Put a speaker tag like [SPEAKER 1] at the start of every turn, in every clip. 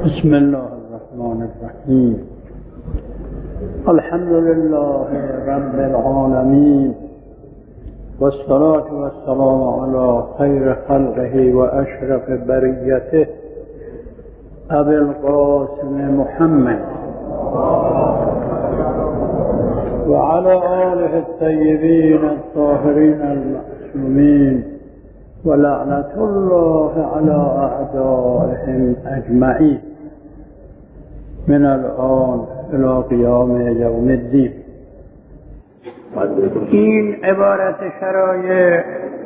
[SPEAKER 1] بسم الله الرحمن الرحیم. الحمد لله رب العالمین والصلاة والسلام علی خیر خلقه و اشرف بریته ابی القاسم محمد و علی آله الطیبین الطاهرین المعصومین و لعنت الله علی اعدائهم اجمعین من الان الی قیام یوم الدین. این عبارت شرایع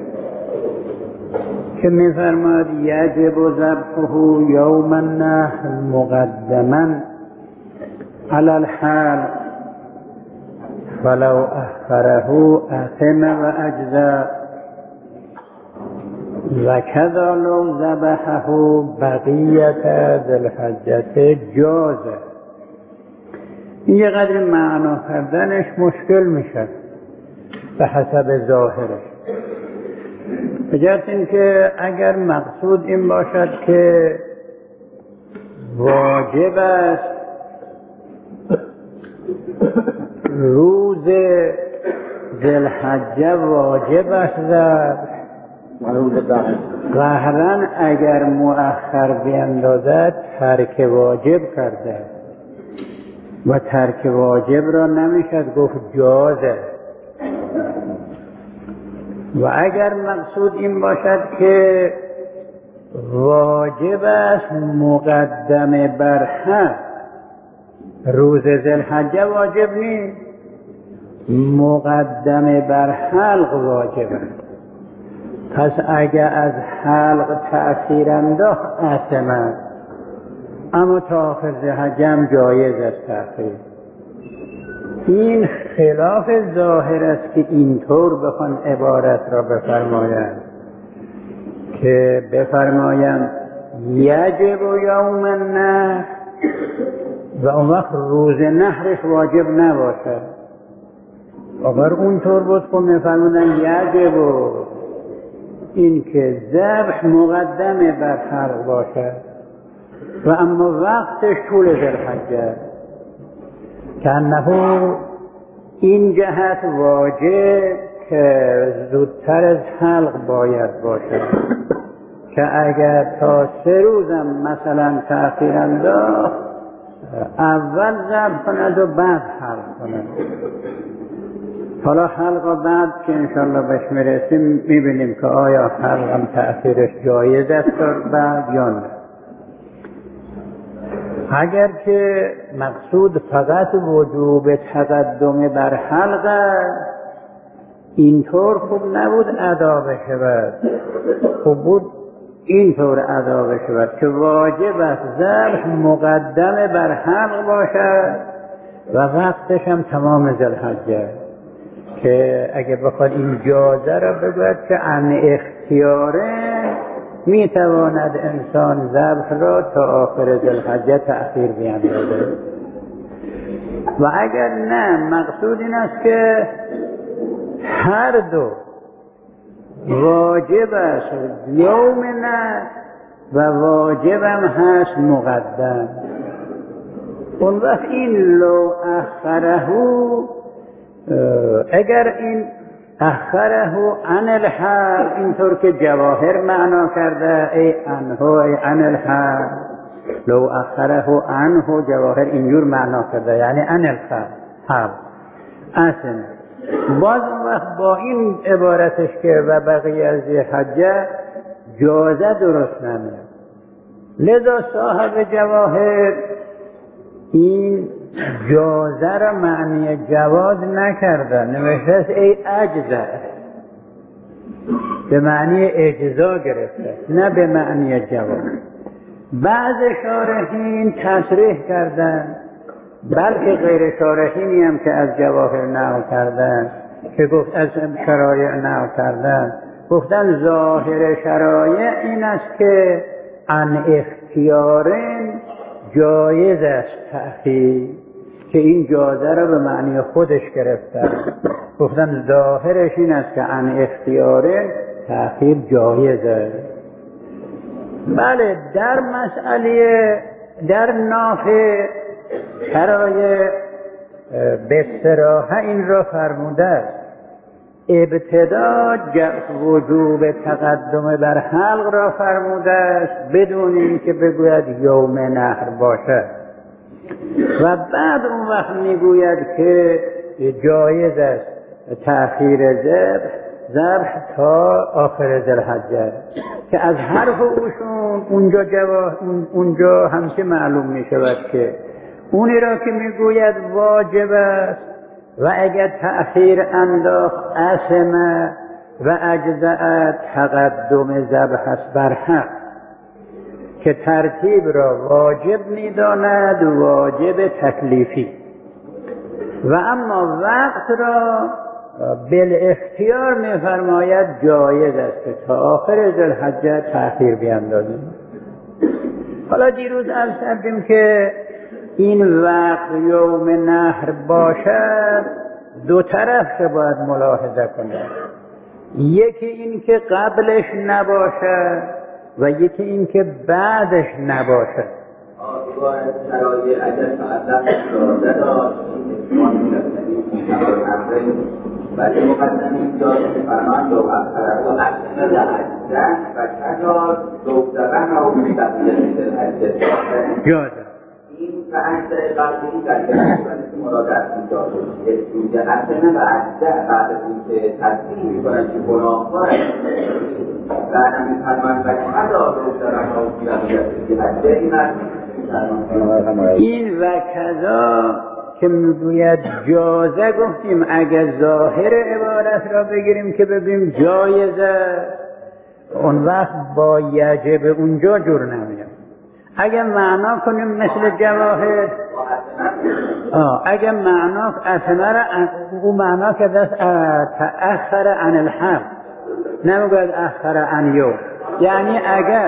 [SPEAKER 1] که می‌فرماید یجب ذبحه یوم النحر مقدما علی الحال ولو اخره اثم و اجزا و کذا لو ذبحه بقیت ذی الحجة جاز. این یه قدر معنا کردنش مشکل میشه به حسب ظاهرش، به جهت اینکه اگر مقصود این باشد که واجب است روز ذی الحجه واجب است ذبح، قهرن اگر مؤخر بیندازد ترک واجب کرده و ترک واجب را نمیشد گفت جازه. و اگر مقصود این باشد که واجب است مقدم بر حق، روز ذی الحجه واجب نیست، مقدم بر حلق واجب است. پس اگر از حلق تأثیر انداخت آثم است، اما تا آخر ذی الحجه هم جایز است تأخیر. این خلاف ظاهر است که اینطور بخوان عبارت را بفرمایند که بفرمایند یجب یوم النحر و اون وقت روز نحرش واجب نباشد. اگر اونطور بود که میفرمایند یجب این که ذبح مقدم بر حلق باشد و اما وقتش طول ذی الحجه، که انه این جهت واجب که زودتر از حلق باید باشد، که اگر تا 3 روزم مثلا تأخیر انداخت اول ذبح کند و بعد حلق کند. حالا حلق بعد که انشاءالله بهش میرسیم میبینیم که آیا حلق هم تأثیرش جایز است بعد یا نه. اگر که مقصود فقط وجوب تقدم بر حلق اینطور خوب نبود ادا بشود، خوب بود اینطور ادا بشود که واجب است ذبح مقدم بر حلق باشد و وقتش هم تمام ذی الحجه، که اگه بخواد این جازه را بگوید که عن اختیاره میتواند انسان ذبح را تا آخر ذی الحجه تأخیر بیندازد. و اگر نه مقصود این است که هر دو واجب است یوم نه و واجب هم هست مقدم، اون وقت این لو اخره، اگر این اخره عن الحال اینطور که جواهر معنا کرده ای عنه ای عن الحال، لو اخره عنه جواهر اینجور معنا کرده یعنی عن الحال اصلا. باز وقت با این عبارتش که و بقیه از ذی الحجه جازه درست نمیاد، لذا صاحب جواهر این جازه را معنی جواز نکرده، نوشته ای اجزا، به معنی اجزا گرفته نه به معنی جواز. بعض شارحین تصریح کردن، بلکه غیر شارحینی هم که از جواهر نقل کردن که گفت از شرایع نقل کردن، گفتن ظاهر شرایع این است که عن اختیارن جایز است تأخیر، که این جازه را به معنی خودش گرفتن. گفتن ظاهرش این است که عن اختیاره تأخیر جایز است. بله در مسئله در نافع شرایع به صراحت این را فرموده است. ابتدا وجوب تقدم بر حلق را فرموده است بدون اینکه بگوید یوم نحر باشد و بعد اون وقت میگوید که جایز است تأخیر ذبح تا آخر ذوالحجه که از حرف اوشون اونجا همچه معلوم می شود که اونی را که میگوید واجب است و اگر تأخیر انداخت آثم و اجزاء تقدم ذبح است بر حق که ترتیب را واجب می‌داند واجب تکلیفی و اما وقت را بالاختیار می‌فرماید جایز است که تا آخر ذوالحجه تأخیر بیندازیم. حالا دیروز عرض کردیم که این وقت یوم نحر باشد دو طرف باید ملاحظه کنه، یکی این که قبلش نباشد و یکی این که بعدش نباشد.
[SPEAKER 2] ولی مقدمی جایی که فرمان دو اکثر و اکثر لحظه و چجا دوزدن را مستقیل دلحجه
[SPEAKER 1] جازه
[SPEAKER 2] این و اکثر قبلی در که مراد از اینجا روز اصلا و اکثر بعد از اینکه تصدیل میکنن که گناهکار بعد هم میفرمان و چجا دوزدن را مستقیل دلحجه
[SPEAKER 1] این و کذا که میگوید جازه گفتیم اگر ظاهر عبارت را بگیریم که ببینیم جایزه اون وقت با یجب اونجا جور نمیاد. اگر معنا کنیم مثل جواهر اگر معنا اثمر او معنا که دست تأخر عن الحق نمیگوید اخر عن یوم یعنی اگر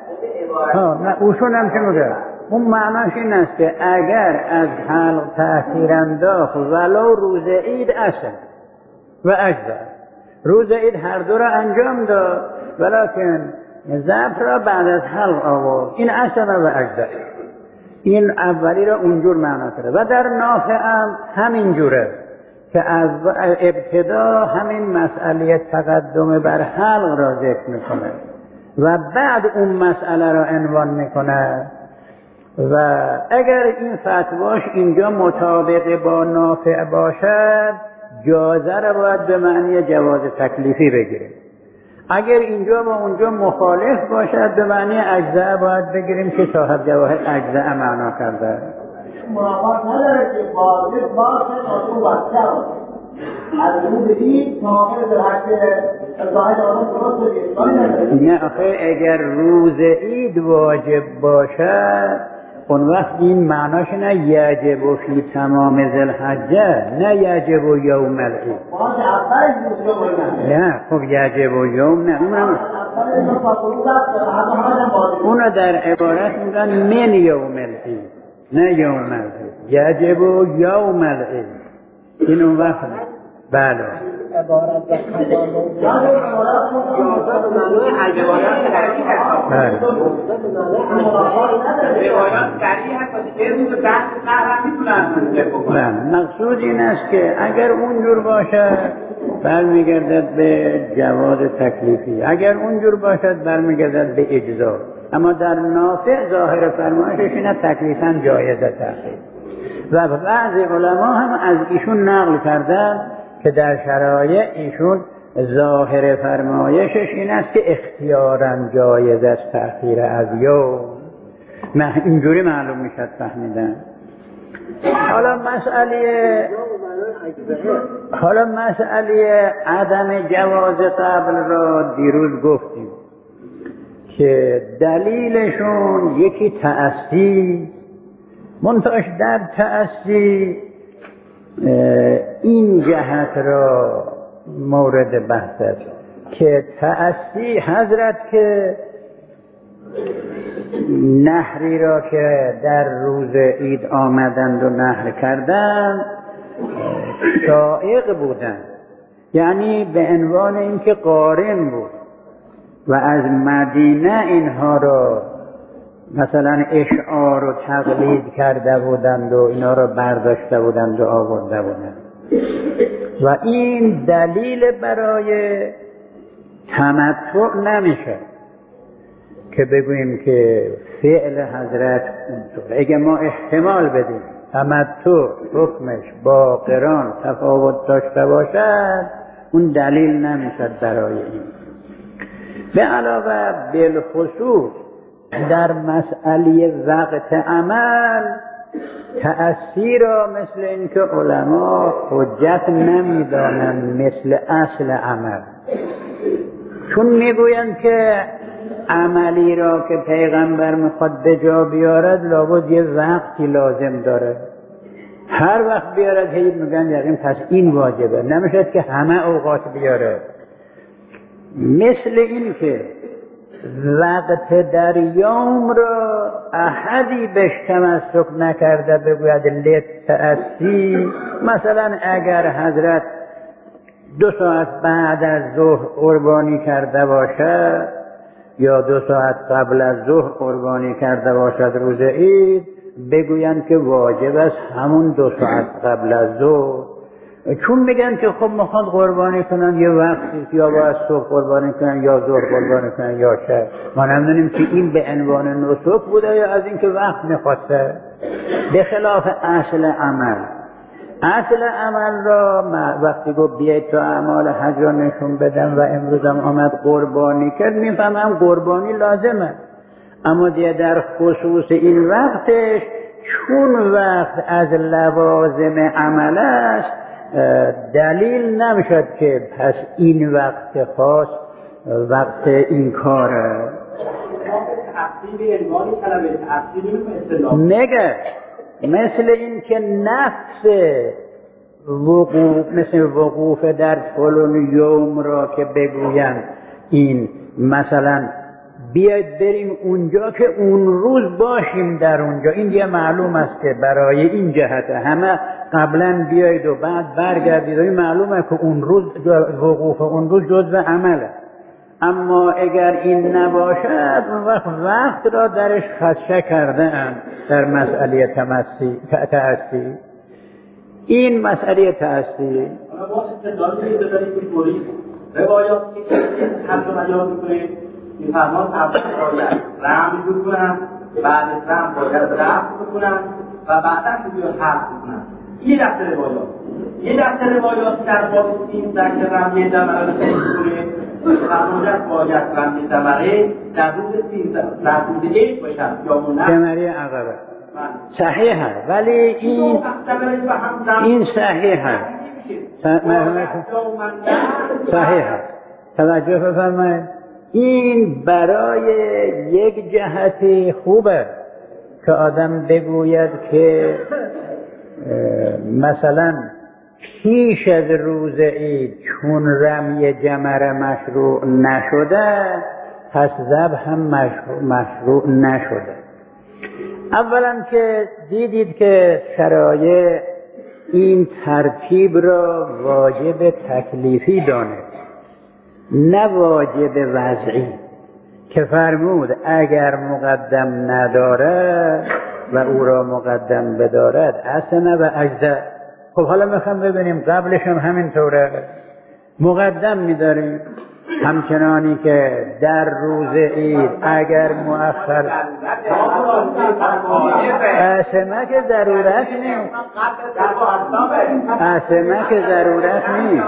[SPEAKER 1] اوشون هم چه میگه اون معناش این است که اگر از حلق تأخیر انداخت ولو روز عید اصل و اجزا روز عید هر دو را انجام داد ولیکن ذبح را بعد از حلق آورد این اصل و اجزا این اولی را اونجور معنا کرده و در نافع هم همین جوره که از ابتدا همین مسئله تقدم بر حلق را ذکر میکنه و بعد اون مسئله را عنوان میکنه و اگر این فتواش اینجا مطابق با نافع باشد جازه را باید به معنی جواز تکلیفی بگیریم، اگر اینجا با اونجا مخالف باشد به معنی اجزاء باید بگیریم که صاحب جواهر اجزاء معنا کرده.
[SPEAKER 3] مراقبت نداره که واجب باشه تا تو وقت از اون بدید تا آخر ذوالحجه ظاهر آدم درست
[SPEAKER 1] نه آخه اگر روز عید واجب باشد اون وقت این معناش نه یجب و فی تمام ذوالحجه نه یجب و یوم العید نه خب یجب و یوم نه اونو در عبارت میگن من یوم العید نه یوم العید یجب و یوم العید این اون وقت بله
[SPEAKER 3] عبارت به
[SPEAKER 1] مقصود این است که اگر اونجور باشد برمیگردد به جواز تکلیفی، اگر اونجور باشد برمیگردد به اجزا، اما در نافع ظاهر فرمایشش اینه تکلیفاً جایزه تأخیر و بعضی علما هم از ایشون نقل کردن که در شرایع ایشون ظاهر فرمایشش این است که اختیاراً جایز است تأخیر از یوم، اینجوری معلوم میشد فهمیدن. حالا مسئله عدم جواز قبل را دیروز گفتیم که دلیلشون یکی تأسی منتهاش در تأسی این جهت را مورد بحث است که تأسی حضرت که نحری را که در روز عید آمدند و نحر کردند شائق بودند، یعنی به عنوان اینکه قارن بود و از مدینه اینها را مثلا اشعار و تقلید کرده بودند و اینا رو برداشته بودند و آورده بودند و این دلیل برای تمتع نمیشه که بگوییم که فعل حضرت اونطور. اگه ما احتمال بدیم تمتع حکمش با قران تفاوت داشته باشد اون دلیل نمیشه برای این. به علاوه بالخصوص در مسئله وقت عمل تأثیر را مثل اینکه علما حجت نمیدانند مثل اصل عمل، چون میگویند که عملی را که پیغمبر میخواد به جا بیارد لابد یه وقتی لازم داره، هر وقت بیارد هی میگن یقین پس این واجبه، نمیشد که همه اوقات بیاره. مثل این که وقت در یوم را احدی بهش تمسک نکرده بگوید لتأسی، مثلا اگر حضرت 2 ساعت بعد از ظهر قربانی کرده باشد یا 2 ساعت قبل از ظهر قربانی کرده باشد روز عید، بگویند که واجب است همون 2 ساعت قبل از ظهر، چون میگن که خب میخواد قربانی کنن یه وقتی یا باید صبح قربانی کنن یا ظهر قربانی کنن یا شب. ما نمیدونیم که این به عنوان نسک بوده یا از اینکه وقت میخواسته. به خلاف اصل عمل، اصل عمل را وقتی گفت بیایید تا اعمال حج را نشون بدم و امروزم آمد قربانی کرد، میفهمم قربانی لازمه، اما دیگه در خصوص این وقتش چون وقت از لوازم عمل است دلیل نمیشد که پس این وقت خاص وقت این کاره. نگه مثل این که نفس وقوف، مثل وقوف در فلان یوم را که بگویند این مثلا بیاید بریم اونجا که اون روز باشیم در اونجا، این یه معلوم است که برای این جهت همه قبلا بیاید و بعد برگردید، این معلومه که اون روز وقوف اون روز جزء عمله. اما اگر این نباشد وقت را درش خدشه کرده اند در مسئله تأسی. این مسئله تأسی
[SPEAKER 3] روایاتی که حتی بیان میکنه میفرمان اول باید رحم بکنن، بعد از رحم باید رفت بکنن و بعدا باید حرف بکنن. این دسته روایات. یه دسته روایات در باب 13 که رمی ثمره رو تشریح کنه، فرمانجت باید رمی ثمره در روز 13 در روز عید باشد یا منحصر
[SPEAKER 1] ثمره عقبه صحیح است، ولی این صحیح است، صحیح است. توجه بفرمایید، این برای یک جهت خوبه که آدم بگوید که مثلا پیش از روز عید چون رمی جمره مشروع نشده پس ذبح هم مشروع نشده. اولا که دیدید که شرایع این ترتیب را واجب تکلیفی دانه نه واجب وضعی، که فرمود اگر مقدم نداره و او را مقدم بدارد حسنه و اجزا. خب حالا میخوام ببینیم قبلش هم همینطوره، مقدم میداریم همچنانی که در روز عید اگر مؤخر قسمه که ضرورت نیست، قسمه که ضرورت نیست.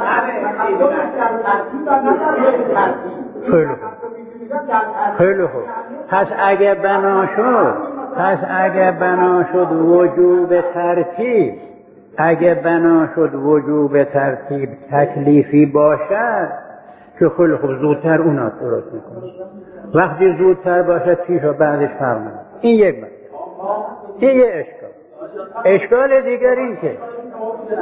[SPEAKER 1] خیلی خوب. پس اگه بنا شد وجوب ترتیب، اگه بنا شد وجوب ترتیب تکلیفی باشد که خیلی خوب زودتر اونا درست میکنه. وقتی زودتر باشد پیش و بعدش فرق نمیکنه. این یک بحث، این یه اشکال دیگر این که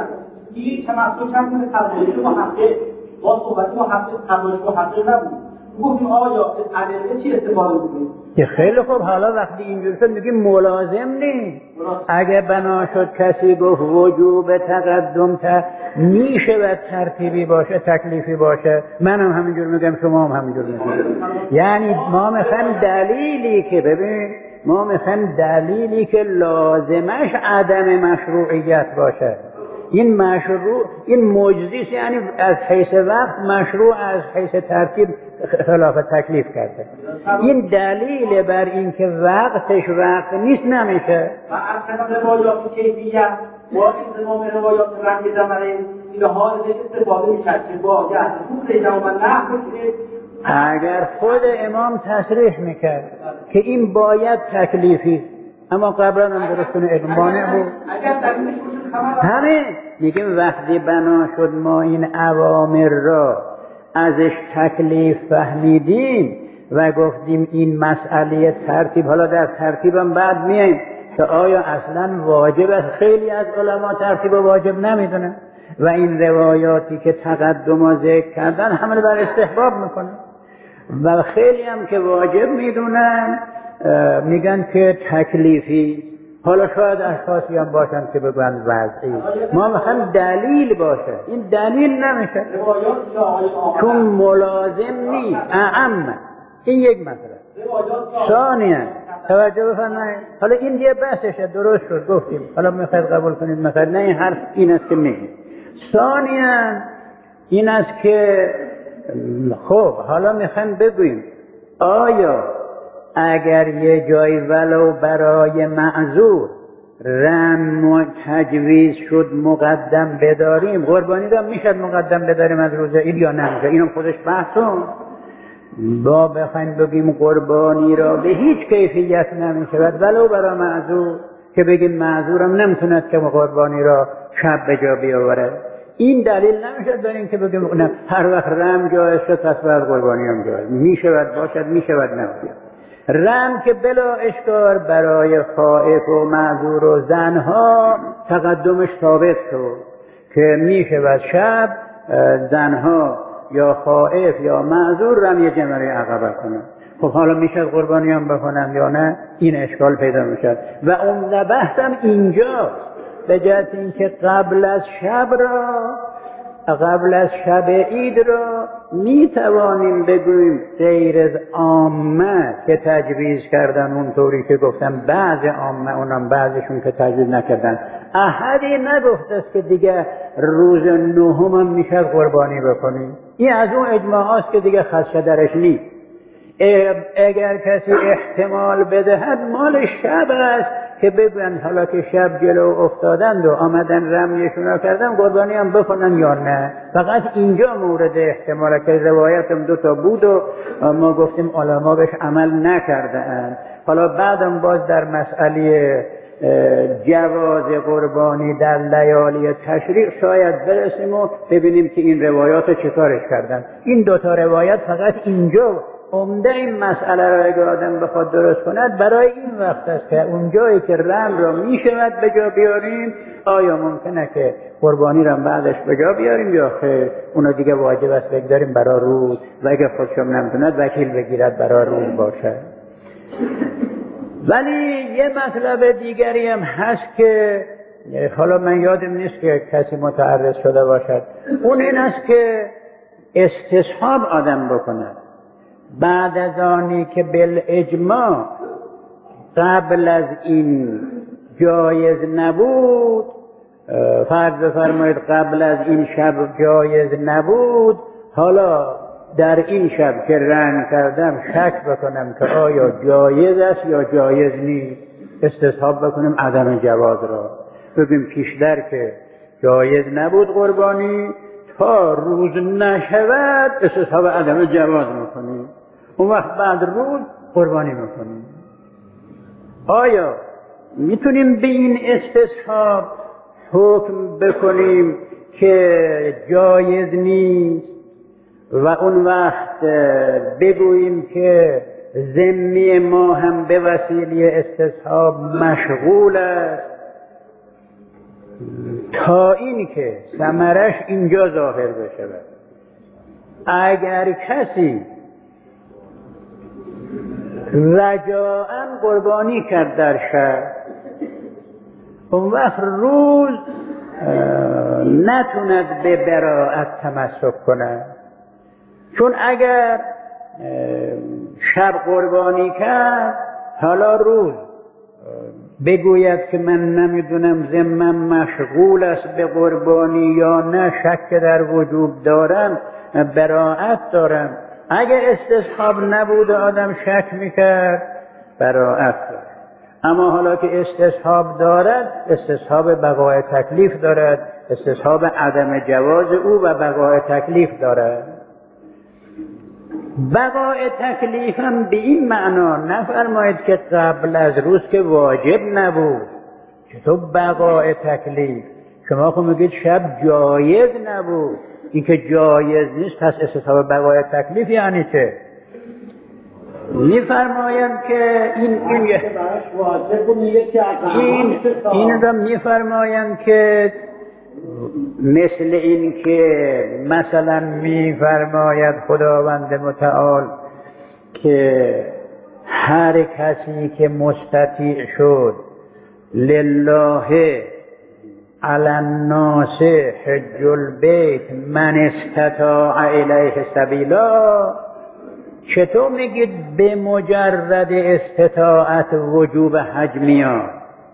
[SPEAKER 3] این تمسک هم کنه تبلیغ با حقه با صحبت با حقه تبلیغ با حقه نبود، گفتیم آیا از ادله چی استفاده می‌کنیم؟
[SPEAKER 1] که خیلی خوب. حالا وقتی اینجور شد میگیم ملازم نیست. اگه بنا شد کسی گفت وجوب تقدم میشه و ترتیبی باشه، تکلیفی باشه، منم همینجور میگم، شما هم همینجور میگیم. یعنی ما میخوایم دلیلی که ببین، ما میخوایم دلیلی که لازمش عدم مشروعیت باشه. این مشروع، این مجزیست، یعنی از حیث وقت مشروع، از حیث ترتیب خلاف تکلیف کرده. این دلیل بر این که وقتش وقت نیست نمیشه.
[SPEAKER 3] و از طرف روایات کیفیت با این تمام روایات رنگ جمعه اینها ازش استفاده میشد که باید حقوق جمع نحو بکنید.
[SPEAKER 1] اگر خود امام تصریح میکرد که این باید تکلیفی، اما قبلا هم درست کنه اقمانع بود. همین میگیم وقتی بنا شد ما این اوامر را ازش تکلیف فهمیدیم و گفتیم این مسئله ترتیب، حالا در ترتیبم بعد میایم که آیا اصلا واجب است. خیلی از علما ترتیب واجب نمیدونن و این روایاتی که تقدم و ذکر کردن همه بر استحباب میکنن و خیلی هم که واجب میدونن میگن که تکلیفی. حالا شاید اشخاصی هم باشن که بگن وضعی. ما میخوایم دلیل باشه، این دلیل نمیشه چون ملازم نیست، اعم. این یک مسئله. ثانیاً توجه بفرمایید، حالا این دیگه بحثشه، درست شد گفتیم، حالا میخواید قبول کنید میخواید نه، این حرف این است که میگیم. ثانیاً این است که خب حالا میخوایم بگوییم آیا اگر یه جایی ولو برای معذور رم تجویز شد مقدم بداریم، قربانی را میشد مقدم بداریم از روز عید یا نمیشه؟ اینم خودش بحثون. با بخوایم بگیم قربانی را به هیچ کیفیت نمیشود ولو برای معذور، که بگیم معذورم نمیتوند که قربانی را شب به جا بیاوره، این دلیل نمیشد بر این که بگیم نه هر وقت رم جایز شد پس بعد قربانی هم جایز میشود باشد، میشود نباشد. رم که بلا اشکار برای خائف و معذور و زنها تقدمش ثابت شد که میشود شب زنها یا خائف یا معذور رم یه جمره عقبه کنن. خب حالا میشد قربانی هم بکنن یا نه؟ این اشکال پیدا میشد و عمده بحثم اینجاست، به جهت اینکه قبل از شب عید را می توانیم بگوییم غیر از عامه که تجویز کردن اونطوری که گفتم، بعض عامه اونم بعضشون که تجویز نکردن، احدی نگفته است که دیگه روز نهم هم میشه قربانی بکنیم. این از اون اجماعاست که دیگه خدشه درش نیست. اگر کسی احتمال بدهد مال شب است که بگوین حالا که شب جلو افتادند و آمدن رمیشون را کردن قربانی هم بکنن یا نه. فقط اینجا مورد احتماله که روایتم 2 بود و ما گفتیم علما بهش عمل نکرده اند. حالا بعدم باز در مسئله جواز قربانی در لیالی تشریق شاید برسیم و ببینیم که این روایات چطورش کردن. این 2 روایت فقط اینجا عمده این مسئله را اگه آدم بخواد درست کند برای این وقت است که اون جایی که رم را میشود به جا بیاریم، آیا ممکنه که قربانی را بعدش به جا بیاریم یا خیر اونو دیگه واجب است بگذاریم برای روز و اگه خودشم نمیتوند وکیل بگیرد برای روز باشه. ولی یه مطلب دیگری هم هست که حالا من یادم نیست که کسی متعرض شده باشد، اون این است که استصحاب آدم بکند بعد از آنی که بالاجماع قبل از این جایز نبود، فرض بفرمایید قبل از این شب جایز نبود، حالا در این شب که رنگ کردم شک بکنم که آیا جایز است یا جایز نیست، استصحاب بکنم عدم جواز را، بگیم پیشتر که جایز نبود قربانی، تا روز نشود استصحاب عدم جواز میکنیم، اون وقت بعد روز قربانی میکنیم. آیا میتونیم به این استصحاب حکم بکنیم که جایز نیست و اون وقت بگوییم که ذمی ما هم به وسیله استصحاب مشغول است تا این که ثمرش اینجا ظاهر بشه؟ اگر کسی رجاءً قربانی کرد در شب، اون وقت روز نتوند به براءت تمسک کند. چون اگر شب قربانی کرد حالا روز بگوید که من نمیدونم ذمم مشغول است به قربانی یا نه، شک در وجوب دارم، براءت دارم. اگر استصحاب نبود آدم شک میکرد، براءت دارد. اما حالا که استصحاب دارد، استصحاب بقای تکلیف دارد، استصحاب عدم جواز او و بقای تکلیف دارد. بقای تکلیف هم به این معنا نفرمایید که قبل از روز که واجب نبود. چطور بقای تکلیف؟ شما خود میگید شب جایز نبود. این که جایز نیست پس استصحاب بقای تکلیف یعنی چه؟ میفرمایم که این را میفرمایم که مثل این که مثلا میفرماید خداوند متعال که هر کسی که مستطیع شد لله علی الناس حج البیت من استطاع الیه سبیلا، چطور میگید به مجرد استطاعت وجوب حج میاد؟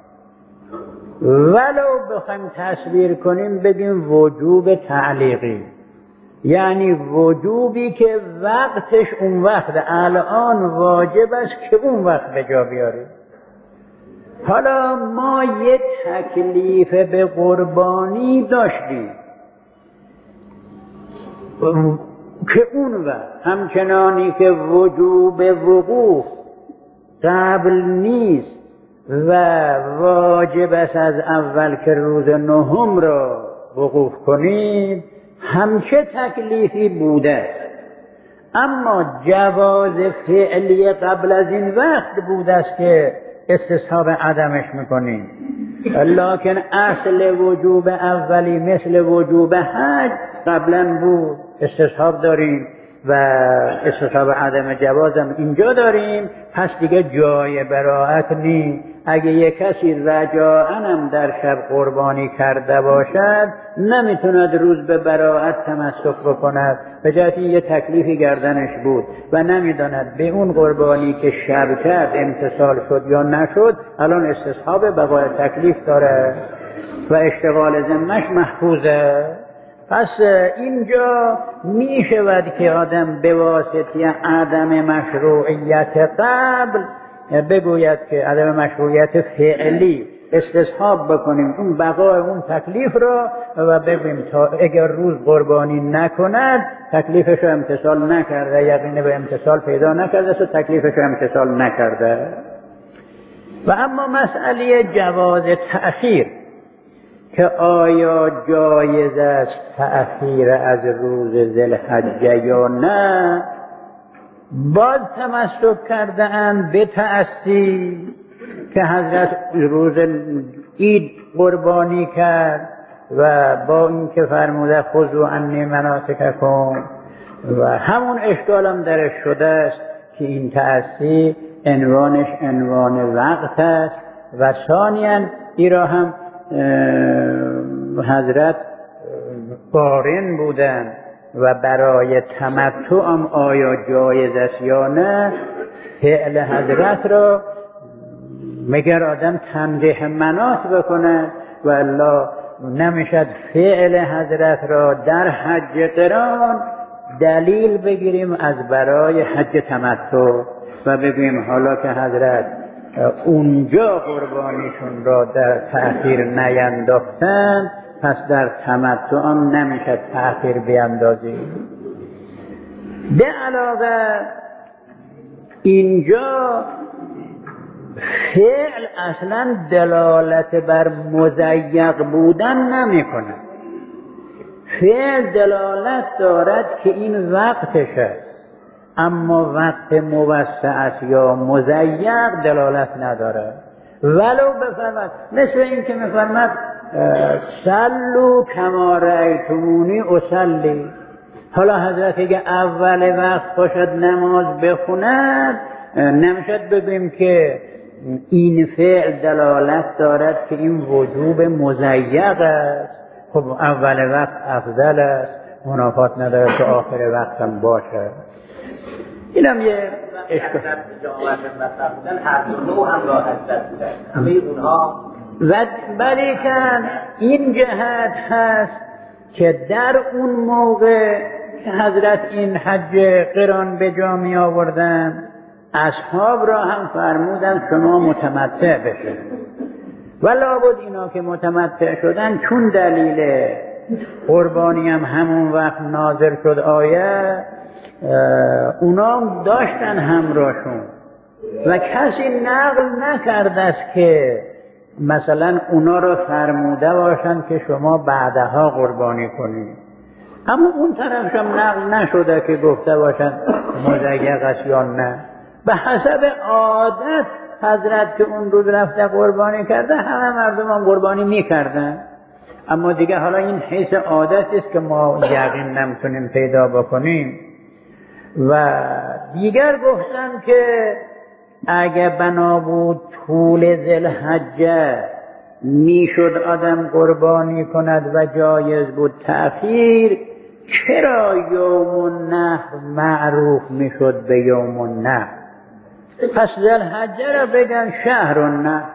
[SPEAKER 1] ولو بخوایم تصویر کنیم بگیم وجوب تعلیقی، یعنی وجوبی که وقتش اون وقت الان واجب است که اون وقت به جا بیاریم. حالا ما یک تکلیف به قربانی داشتیم که اون وقت همچنانی که وجوب وقوف قبل نیست و واجب است از اول که روز نهم را وقوف کنیم، همچه تکلیفی بوده، اما جواز فعلی قبل از این وقت بوده است که استصحاب عدمش میکنیم. لکن اصل وجوب اولی مثل وجوب حج قبلا بود، استصحاب داریم و استصحاب عدم جوازم اینجا داریم، پس دیگه جای براءت نیست. اگه یک کسی رجاءً در شب قربانی کرده باشد نمیتوند روز به براءت تمسک بکند، به جهت یه تکلیفی گردنش بود و نمیداند به اون قربانی که شب کرد امتثال شد یا نشد، الان استصحاب بقای تکلیف داره و اشتغال ذمش محفوظه. پس اینجا می شود که آدم به واسطه عدم مشروعیت قبل بگوید که عدم مشروعیت فعلی استصحاب بکنیم اون بقای اون تکلیف را و بگویم تا اگر روز قربانی نکند تکلیفش رو امتثال نکرده، یقین به امتثال پیدا نکرده و تکلیفش رو امتثال نکرده. و اما مسئله جواز تأخیر که آیا جایز است تأخیر از روز ذوالحجه یا نه، باز تمسک کرده اند به تأسی که حضرت روز عید قربانی کرد و با این که فرموده خذوا عنی مناسککم و همون اشکال هم درش شده است که این تأسی عنوانش عنوان وقت است و ثانیاً ای را هم حضرت قارن بودن و برای تمتع هم آیا جایز است یا نه، فعل حضرت را مگر آدم تنبیه مناط بکنه و الا نمیشد فعل حضرت را در حج قران دلیل بگیریم از برای حج تمتع و بگوییم حالا که حضرت اونجا قربانیشون را در تأخیر نینداختن پس در تمتع هم نمیشد تأخیر بیندازیم. به علاوه اینجا فعل اصلا دلالت بر مضیق بودن نمی کند. فعل دلالت دارد که این وقتش است، اما وقت موسع است یا مضیق دلالت ندارد. ولو بفرمد مثل این که میفرمد صلوا کما رأیتمونی اصلی، حالا حضرت اگه اول وقت باشد نماز بخوند نمیشد بگیم که این فعل دلالت دارد که این وجوب مضیق است. خب اول وقت افضل است، منافات نداره که آخر وقت هم باشه. اینم یه اشکال.
[SPEAKER 3] هر دو نوع هم را حضرت بودن، همه اونها
[SPEAKER 1] ولیکن این جهت هست که در اون موقع که حضرت این حج قران به جا می آوردن، اصحاب را هم فرمودن شما متمتع بشن و لابد اینا که متمتع شدن چون دلیل قربانی هم همون وقت نازل شد آیه، اونا داشتن همراهشون و کسی نقل نکرده است که مثلا اونا را فرموده باشند که شما بعدها قربانی کنید. اما اون طرف هم نقل نشده که گفته باشند مضیق است یا نه. به حسب عادت حضرت که اون روز رفته قربانی کرده، همه مردم هم قربانی میکردن. اما دیگه حالا این حیث عادت است که ما یقین نمیتونیم پیدا بکنیم. و دیگر گفتن که اگه بنا بود طول ذوالحجه میشد آدم قربانی کند و جایز بود تأخیر، چرا یوم النحر معروف میشد به یوم النحر؟ پس ذوالحجه را بگن شهر النحر،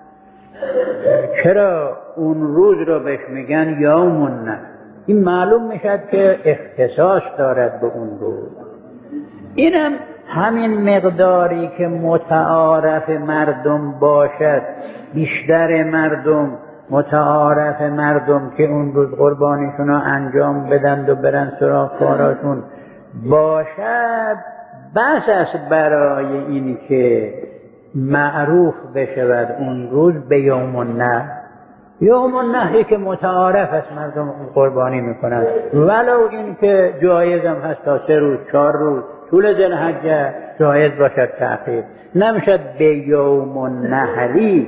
[SPEAKER 1] چرا اون روز را بهش میگن یوم النحر؟ این معلوم میشد که اختصاص دارد به اون روز. اینم همین مقداری که متعارف مردم باشد، بیشتر مردم متعارف مردم که اون روز قربانیشون رو انجام بدن و برن سراغ کاراشون باشد، بس است برای این که معروف بشود اون روز به یوم النحر. یوم النحری که متعارف است مردم قربانی میکنن، ولو این که جایز هم هست تا 3 روز 4 روز طول ذوالحجه جایز باشد تأخیر، نمیشد به یوم النحری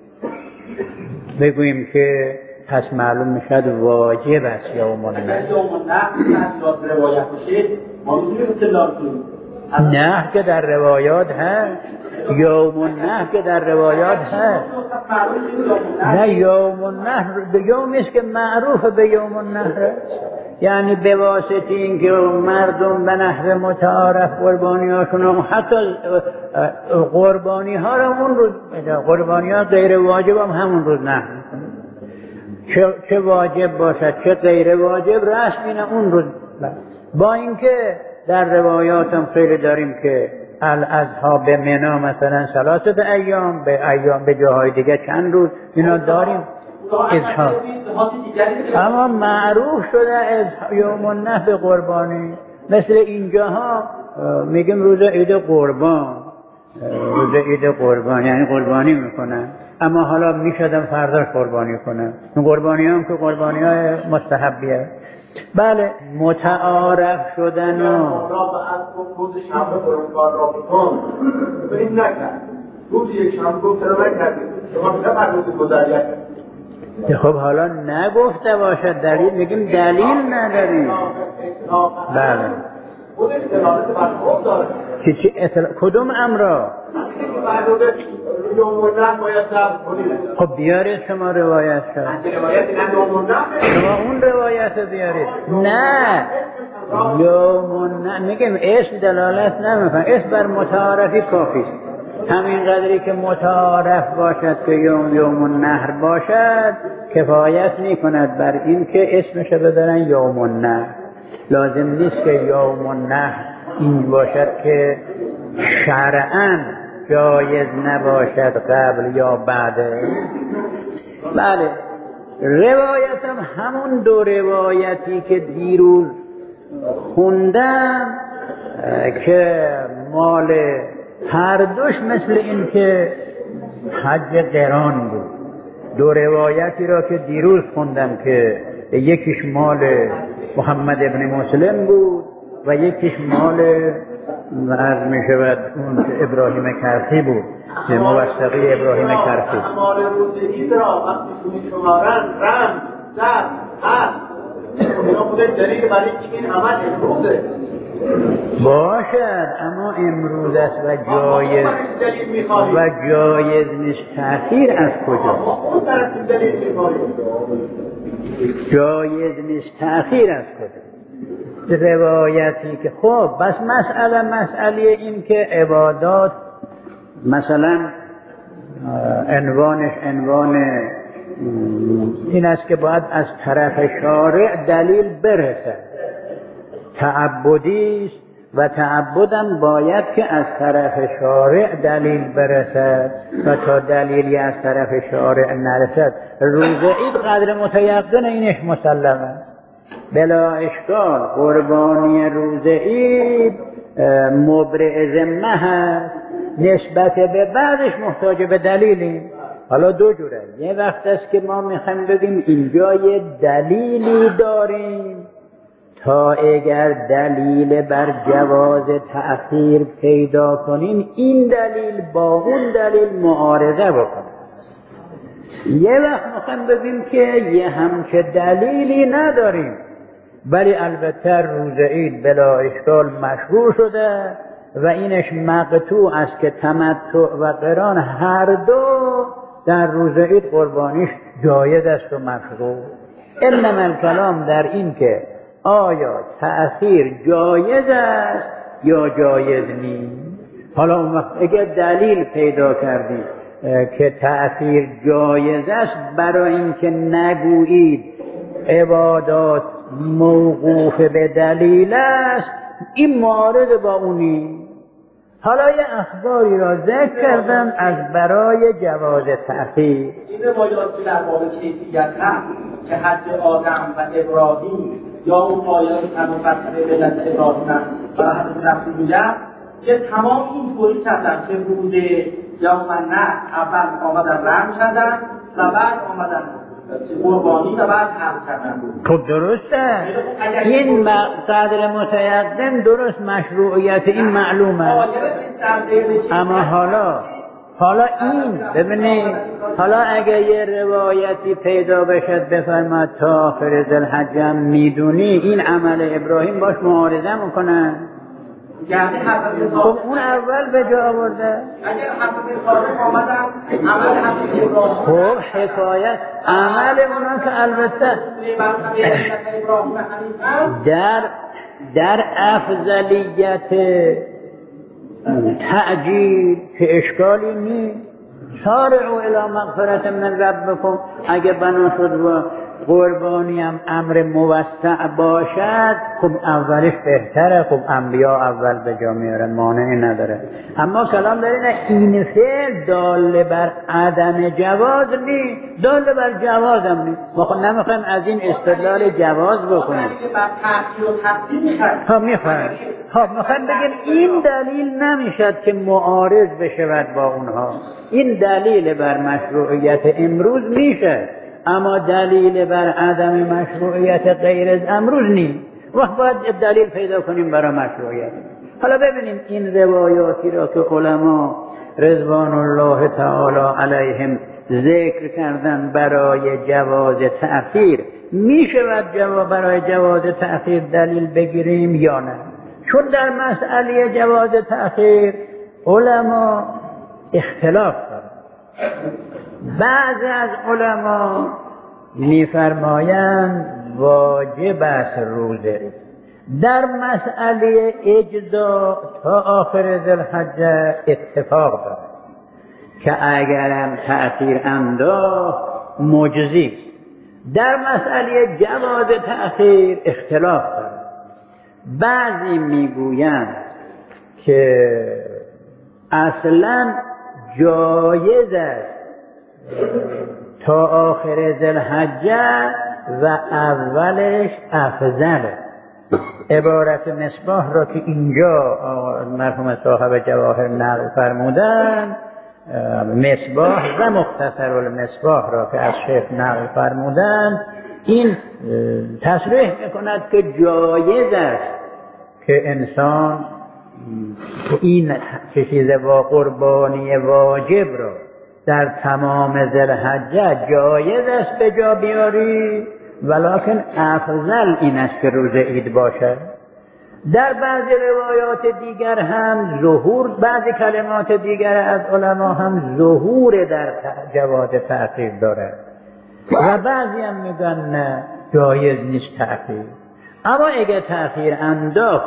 [SPEAKER 1] بگوییم که پس معلوم میشد واجب است یوم النحر.
[SPEAKER 3] یوم النحر از روایت بشه ما میتونیم اطلاع کنیم.
[SPEAKER 1] نه که در روایات هست، یوم النحر که در روایات هست. نه یوم النحر به یومی است که معروف به یوم النحر، یعنی به واسطه اینکه مردم به نحو متعارف قربانی هاشون، حتی قربانی ها را اون روز، قربانی ها غیر واجب هم همون روز نحر میکنن، چه واجب باشد چه غیر واجب رسم اینه اون روز. با اینکه در روایات هم خیلی داریم که الاضحی به منی مثلا 3 ایام، به جاهای دیگه چند روز اینا داریم اضحی، اما معروف شده یوم النحر به قربانی. مثل اینجاها میگیم روز عید قربان، روز عید قربان یعنی قربانی میکنن، اما حالا میشدن فرداش قربانی کنن. این قربانی هم که قربانی های مستحبیه. بله متعارف شدن و
[SPEAKER 3] روز شنبه قربان را بکن به این نکرد، روز یک شنبه گفت رو نکردید شما بفر روز مضیق.
[SPEAKER 1] خب حالا نگفته باشد دلیل، میگیم دلیل نداریم. بله
[SPEAKER 3] خود اطلاعات برخواب داره
[SPEAKER 1] کدوم امرا؟ خب بیارید شما روایت شد، شما اون روایت بیارید. نه یوم النحر میگیم اسم دلالت نمیکنه، اسم بر متعارفی کافی، همین قدری که متعارف باشد که یوم النحر باشد کفایت میکند بر این که اسمش بذارن یوم النحر. لازم نیست که یوم النحر این باشد که شرعاً جایز نباشد قبل یا بعد. بله روایتم همون 2 روایتی که دیروز خوندم که مال هر دوش مثل این که حج قران بود. 2 روایتی را که دیروز خوندم که یکیش مال محمد ابن مسلم بود و یکیش مال عرض می شود اون ابراهیم کرخی بود، که موثقی ابراهیم کرخی.
[SPEAKER 3] مال روزهید را وقتی کنی شمارن رم، زد، هست اینا بوده دلیل برای این عمل امروزه.
[SPEAKER 1] باشد، اما امروز است و جایز نیست. تأخیر از کجا؟ جایز نیست تأخیر از کجا؟ روایتی که خب بس مسئله این که عبادات مثلا عنوان این است که باید از طرف شارع دلیل برسد، تعبدی است و تعبدم باید که از طرف شارع دلیل برسد و تا دلیلی از طرف شارع نرسد روز عید قدر متیقن اینش مسلمه بلا اشکال. قربانی روز عید مبرئ ذمه هست، نسبت به بعدش محتاج به دلیلی. حالا دو جوره، یه وقت است که ما میخوایم بگیم اینجا یه دلیلی داریم تا اگر دلیل بر جواز تأخیر پیدا کنیم این دلیل با اون دلیل معارضه بکنیم. یه وقت میخوایم بگیم که یه همچه دلیلی نداریم ولی البته روز عید بلا اشکال مشروع شده و اینش مقطوع است که تمتع و قران هر دو در روز عید قربانیش جایز است و مشروع. انما الکلام در این که آیا تأخیر جایز است یا جایز نیست. حالا اون وقت اگر دلیل پیدا کردید که تأخیر جایز است برای اینکه نگویید عبادات موقوف به دلیل است، این معارض با اونی. حالا یه اخباری را ذکر کردم از برای جواز تأخیر.
[SPEAKER 3] این روایات که در باب کیفیت هست که حج آدم و ابراهیم یا اون آیاتی که مفصل به ملت ابراهیم هست و حضرت رسول میگن که تمام این طوری کردن که روز یوم النحر اول آمدن رمز کردن و بعد آمدن قربانی و بعد حج کردن.
[SPEAKER 1] خب درسته، این قدر متیقن درست مشروعیت این معلومه. اما حالا این ببینید، حالا اگر یه روایتی پیدا بشد بفرماد تا آخر ذوالحجه هم میدونی این عمل ابراهیم باش معارضه میکنن، خب اون اول به جا آورده.
[SPEAKER 3] اگر حضرت صادق آمدن عمل حضرت ابراهیم،
[SPEAKER 1] خب حکایت عمل اونا که البته در افضلیت تعجیل که اشکالی نیست. سارعوا الی مغفرة من ربکم، اگه بنا شد و قربانی هم امر موسع باشد خب اولش بهتره، خب انبیا اول به جا میارن، مانعی نداره. اما کلام داره این فعل دال بر عدم جواز نیست، دال بر جواز هم نیست. ما خب نمیخوایم از این استدلال جواز بکنیم. میخوایم بگیم این دلیل نمیشد که معارض بشود با اونها. این دلیل بر مشروعیت امروز میشه اما دلیل بر عدم مشروعیت غیر از امروز نیست. وقت باید دلیل پیدا کنیم برای مشروعیت. حالا ببینیم این روایاتی را که علما رضوان الله تعالی علیهم ذکر کردن برای جواز تأخیر، میشود برای جواز تأخیر دلیل بگیریم یا نه؟ چون در مسئله جواز تأخیر علما اختلاف دارند. بعضی از علما می‌فرمایند واجب است روزه. در مسئله اجزا تا آخر ذوالحجه اتفاق دارد که اگرم تأخیر انداخت مجزی. در مسئله جواز تأخیر اختلاف دارد. بعضی میگویند که اصلا جایز است تا آخر ذوالحجه و اولش افضله. عبارت مصباح را که اینجا مرحوم صاحب جواهر نقل فرمودن، مصباح و مختصر المصباح را که از شیخ نقل فرمودن، این تصریح میکند که جایز است که انسان این چیز با قربانی واجب را در تمام ذوالحجه جایز است به جا بیاری، ولکن افضل این است که روز عید باشد. در بعضی روایات دیگر هم ظهور، بعضی کلمات دیگر از علما هم ظهور در جواز تأخیر داره و بعضی هم میگن نه جایز نیست تأخیر. اما اگه تأخیر انداخت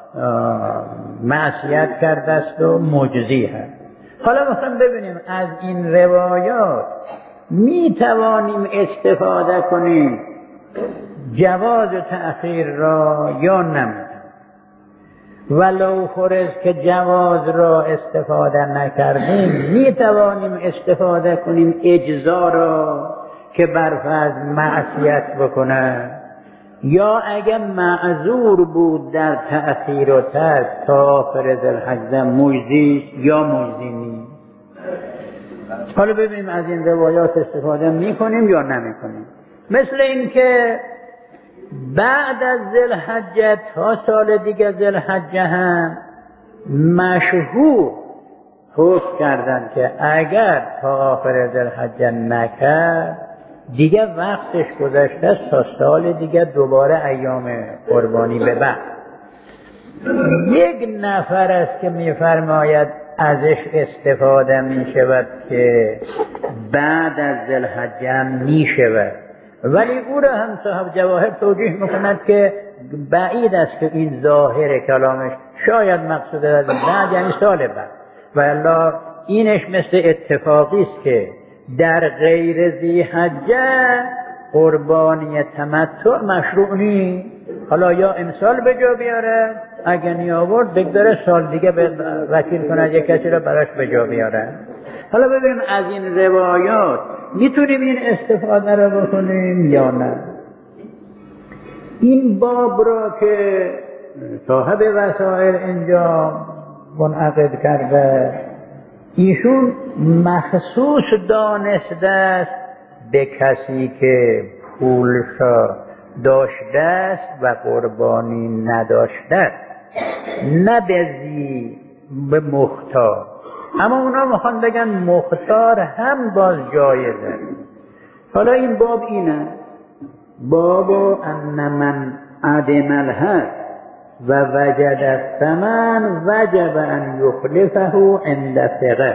[SPEAKER 1] معصیت کرده است و مجزی هست. حالا میخوایم ببینیم از این روایات میتوانیم استفاده کنیم جواز تأخیر را یا نمیتوانیم. ولو فرض که جواز را استفاده نکردیم میتوانیم استفاده کنیم اجزا را که برفرض معصیت بکنه، یا اگر معذور بود در تأخیر و ترک تا آخر ذوالحجه مجزی یا مجزی نیست. حالا ببینیم از این روایات استفاده میکنیم یا نمیکنیم. مثل اینکه بعد از ذوالحجه تا سال دیگه ذوالحجه هم مشهور حکم کردن که اگر تا آخر ذوالحجه نکرد دیگه وقتش گذشته تا سال دیگه دوباره ایام قربانی به بعد. یک نفر است که میفرماید ازش استفاده میشود که بعد از ذوالحجه هم میشود، ولی او را هم صاحب جواهر توجیه میکند که بعید است که این ظاهر کلامش شاید مقصود از بعد یعنی سال بعد، و الا اینش مثل اتفاقی است که در غیر ذی‌حجه قربانی تمتع مشروع نیست. حالا یا امسال به جا بیاره، اگه نیاورد بگذاره سال دیگه وکیل کنه یک کسی را براش به جا بیاره. حالا ببینیم از این روایات میتونیم این استفاده را بکنیم یا نه. این باب را که صاحب وسائل اینجا منعقد کرده، ایشون مخصوص دانسته است به کسی که پولشا داشته است و قربانی نداشته است، نه به مختار. اما اونا میخوان بگن مختار هم باز جایزه. حالا این باب اینه، باب ان من عدم الحد و وجد الثمن وجب ان یخلفه عند ثقة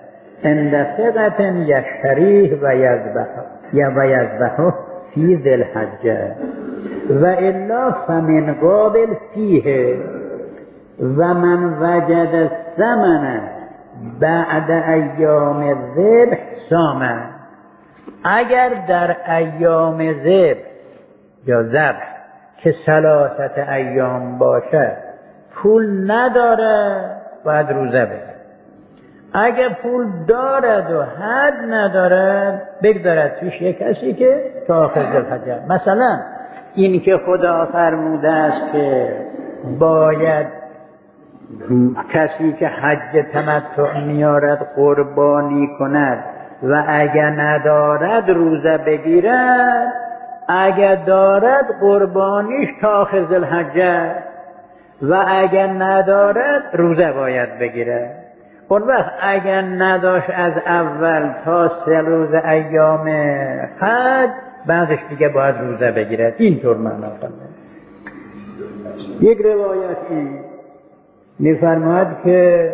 [SPEAKER 1] یشتریه و یذبحه فی ذی الحجه و الا فمن قابل فیه و من وجد الثمن بعد ایام الذبح صام. اگر در ایام ذبح یا ذبح که 3 ایام باشه پول نداره باید روزه بگیره. اگر پول دارد و حد ندارد بگذارد پیش یک کسی که تا آخر ذوالحجه. مثلا این که خدا فرموده است که باید کسی که حج تمتع میارد قربانی کند و اگر ندارد روزه بگیرد، اگر دارد قربانیش تا آخر ذوالحجه و اگر ندارد روزه باید بگیرد. اون وقت اگر نداشت از اول تا 3 روز ایام حج بعدش دیگه باید روزه بگیرد. اینطور معنا کنه. یک روایت این می‌فرماید که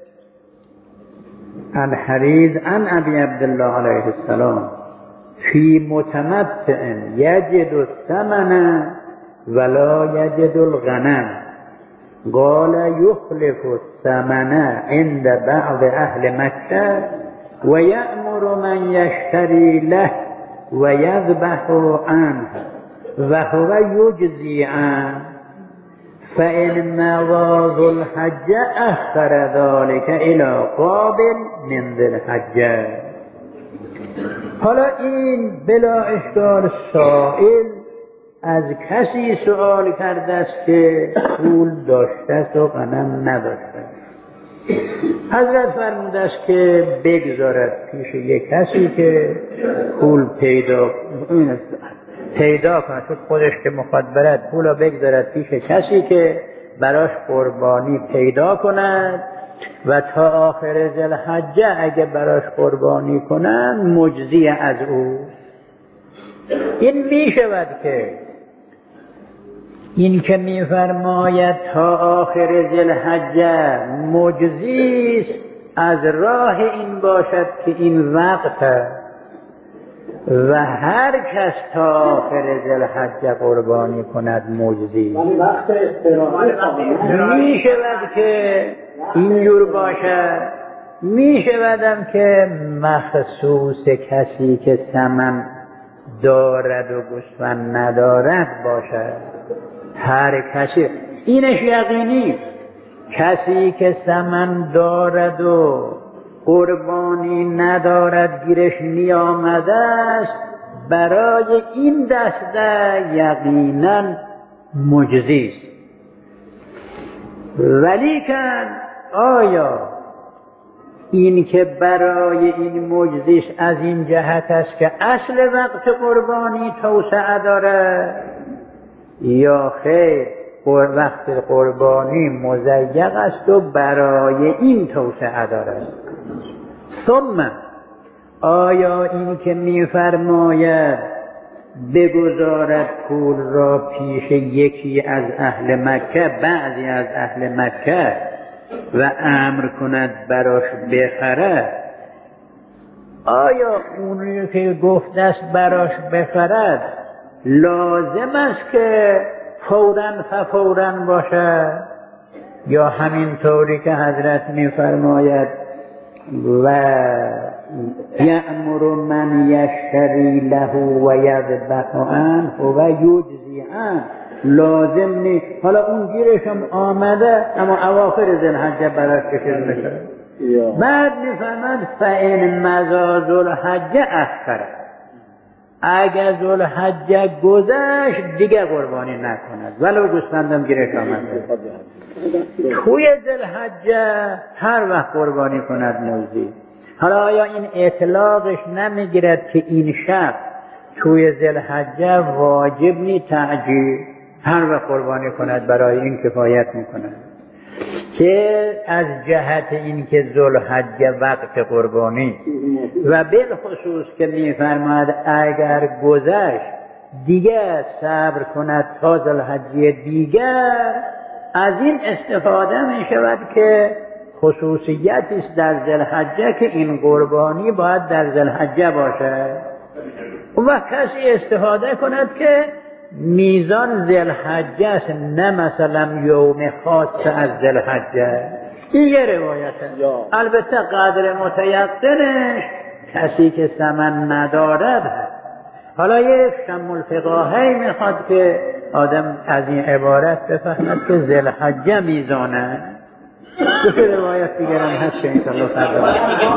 [SPEAKER 1] الحدیث عن ابی عبدالله علیه السلام فی متمتع یجد الثمن ولا یجد الغنم قال یخلف الثمن عند بعض اهل مکه و یأمر من یشتری له و یذبح عنه و هو یجزی عنه فإن نواظ الحج أخر ذلك إلى قابل من ذي الحجة. حالا این بلا اشکال سائل از کسی سوال کرده است که پول داشته است و غنم نداشته. حضرت فرموده است که بگذارد پیش یک کسی که پول پیدا کنه، چون خودش که میخواد برد پول رو بگذارد پیش کسی که براش قربانی پیدا کند و تا آخر ذوالحجه اگه براش قربانی کنن مجزی از او. این میشود که این که می‌فرماید تا آخر ذوالحجه مجزی است، از راه این باشد که این وقت و هر کس تا آخر ذوالحجه قربانی کند مجزی.
[SPEAKER 4] ولی وقت استراحت
[SPEAKER 1] می‌شود که اینجور باشد، می‌شودم که مخصوص کسی که سمن دارد و گوسفند ندارد باشد. هر کسی اینش یقینی، کسی که سمن دارد و قربانی ندارد گیرش نیامده است، برای این دسته یقینا مجزی است. ولیکن آیا این که برای این مجزیش از این جهت است که اصل وقت قربانی توسعه دارد، یا خیر وقت قربانی مضیق است و برای این توسعه دارد؟ ثم آیا این که می‌فرماید بگذارد پول را پیش یکی از اهل مکه، بعضی از اهل مکه، و امر کند براش بخرد، آیا اونی که گفت است براش بخرد لازم است که فوراً باشد، یا همین طوری که حضرت می‌فرماید و یأمر من یشتری له و یذبح عنه و یجزی عنه، لازم نیست. حالا اون گیرش هم آمده اما اواخر ذوالحجه براش کشید بشه. بعد می‌فرماید فإن مضی ذوالحجه اخره، اگر ذوالحجه گذشت دیگه قربانی نکند ولو گوسفندم گیرش آمده. توی ذوالحجه هر وقت قربانی کند مجزی. حالا آیا این اطلاقش نمیگیرد که این شب توی ذوالحجه واجب نی تعجیل، هر وقت قربانی کند برای این کفایت میکند، که از جهت این که ذوالحجه وقت قربانی و بالخصوص که میفرماید اگر گذشت دیگه صبر کند تا ذوالحجه دیگر، از این استفاده می شود که خصوصیتی است در ذوالحجه که این قربانی باید در ذوالحجه باشد. و کسی استفاده کند که میزان ذوالحجه است، نه مثلا یوم خاص از ذوالحجه. این یه روایته. البته قدر متیقنش کسی که ثمن ندارد. حالا یک شم الفقاهی میخواد که آدم از این عبارت بفهمد که ذوالحجه میزانه. دو روایت دیگر هم هست که انشاءالله فردا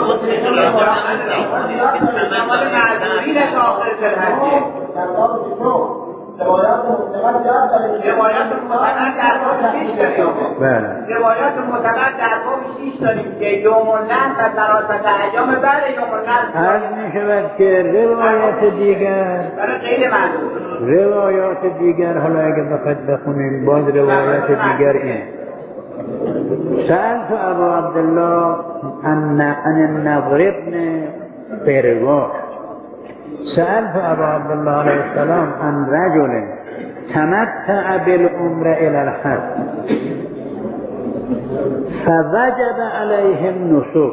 [SPEAKER 3] روایات متقن در باب 6 داریم. روایات متقن در باب 6 داریم که یوم النحر و ثلاثه ایام بعد یوم النحر
[SPEAKER 1] عرض می‌شود که روایات دیگر
[SPEAKER 3] برای غیر معلوم،
[SPEAKER 1] روایات دیگر حالا اگه بخواید بخونیم باز روایات دیگر این سألت ابا عبدالله عن النضر ابن فرواش، سألت ابا عبدالله علیه السلام عن رجل تمتع بالعمره الى الحج فوجب علیه النسک.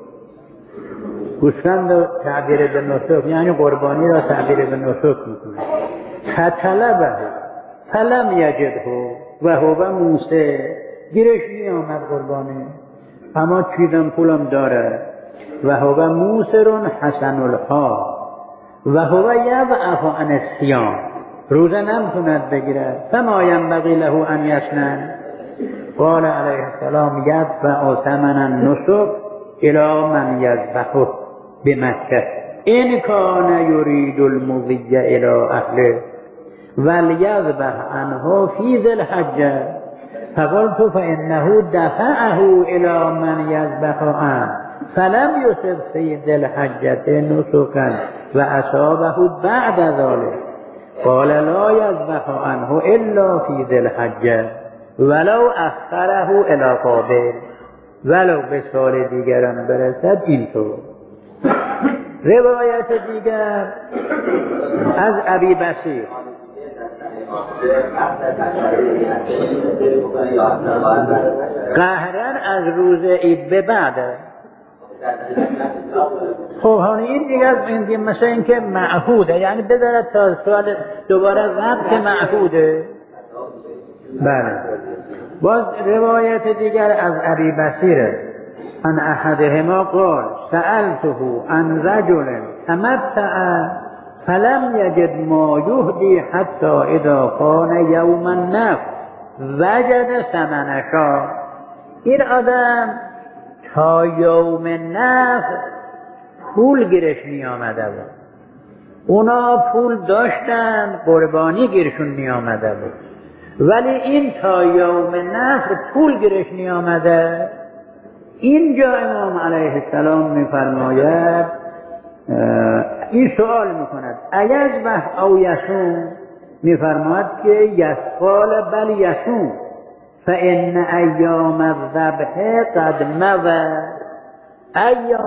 [SPEAKER 1] گوسفند تعبیر به نسک یعنی قربانی را تعبیر به نسک میکنه. فطلبه فلم یجده و هو موسی، گیرش نیامد قربانی اما چیزم پولم داره. و هو موسر حسن الحال و هو یضعف عن الصیام، روزه نمیتوند بگیرد. فما ینبغی له ان یصنع؟ قال علیه السلام یدفع ثمن النسک الی من یذبحه بمکه ان کان یرید المضی الی اهله ولیذبح عنه فی ذی الحجه. فقلت فانه دفعه الی من یذبح عنه فلم یصب فی ذی الحجه نسکا و اصابه بعد ذلك. قال لا یذبح عنه الا فی ذی الحجه ولو اخره الی قابل، ولو به سال دیگرم برسد اینطور. روایت دیگر از ابی بصیر قهرن از روز عید به بعده. خب این دیگه این مثل این که معهوده، یعنی بذارد تا سوال دوباره وقت معهوده. بله. باز روایت دیگر از ابی بصیره ان احدهما قال سألته عن رجل تمتع فلم یجد ما یهدی حتی اذا کان یوم النفر وجد ثمن شاه. این آدم تا یوم نفر پول گیرش نیامده بود، اونا پول داشتن قربانی گیرشون نیامده بود، ولی این تا یوم نفر پول گیرش نیامده. اینجا امام علیه السلام میفرماید، این سوال میکند ایذبح او یصوم، میفرماید که یسقال بل یصوم فان ایام الذبح قد مضى. ایام